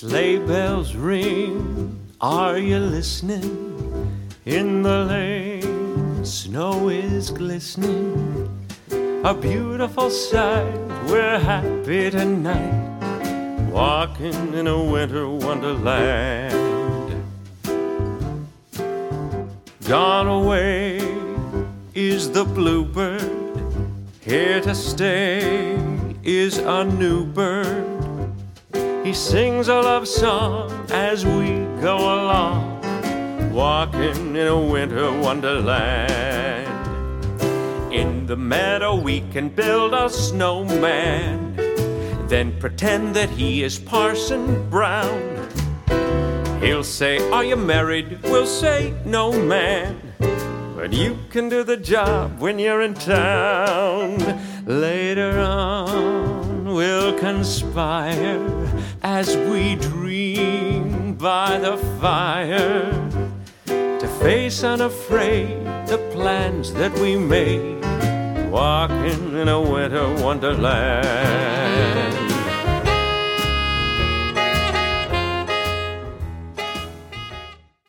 Sleigh bells ring, are you listening? In the lane, snow is glistening. A beautiful sight, we're happy tonight, walking in a winter wonderland. Gone away is the bluebird, here to stay is a new bird. He sings a love song as we go along, walking in a winter wonderland. In the meadow we can build a snowman, then pretend that he is Parson Brown. He'll say, "Are you married?" We'll say, "No, man." But you can do the job when you're in town. Later on we'll conspire as we dream by the fire, to face unafraid the plans that we made, walking in a winter wonderland.